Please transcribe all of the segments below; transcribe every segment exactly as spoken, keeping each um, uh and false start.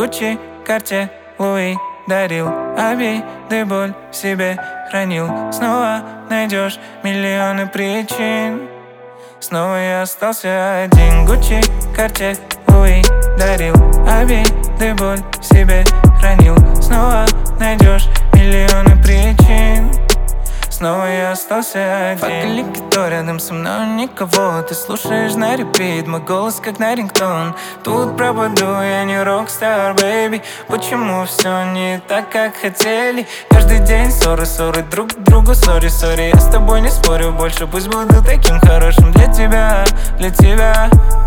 Гуччи, Карте, Луи дарил обиды, боль в себе хранил. Снова найдешь миллионы причин. Снова я остался один. Гуччи, Карте, Луи дарил обиды, боль в себе хранил. Снова найдешь миллионы причин. Снова я остался один. Факелик, кто рядом со мной, никого. Ты слушаешь на репит, мой голос как на рингтон. Тут пропаду, я не рокстар, бэйби. Почему все не так, как хотели? Каждый день ссоры, ссоры, друг к другу, сори, сори. Я с тобой не спорю больше, пусть буду таким хорошим для тебя, для тебя.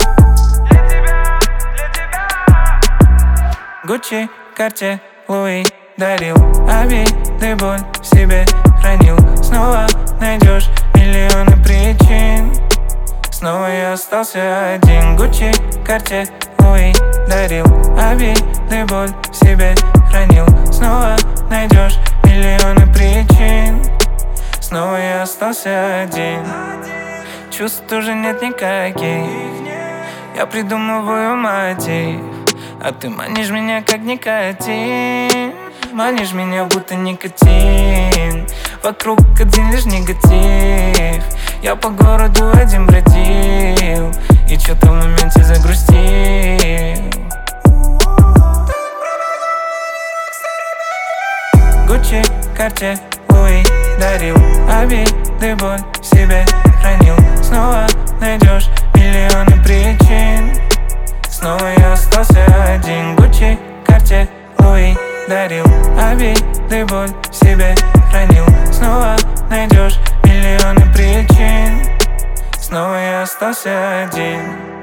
Гуччи, Карте, Луи дарил обиды, боль в себе хранил. Снова найдешь миллионы причин. Снова я остался один. Гуччи, Карте, Луи дарил обиды, боль в себе хранил. Снова найдешь миллионы причин. Снова я остался один. Чувств уже нет никаких. Я придумываю мотив, а ты манишь меня как никотин. Манишь меня будто никотин. Вокруг один лишь негатив. Я по городу один бродил и чё-то в моменте загрустил. Гуччи, Карте, Луи дарил обиды, боль в себе хранил. Снова найдешь миллионы причин. Снова я остался один. Гуччи, Карте, Луи дарил обиды, боль в себе хранил. Снова найдешь миллионы причин. Снова я остался один.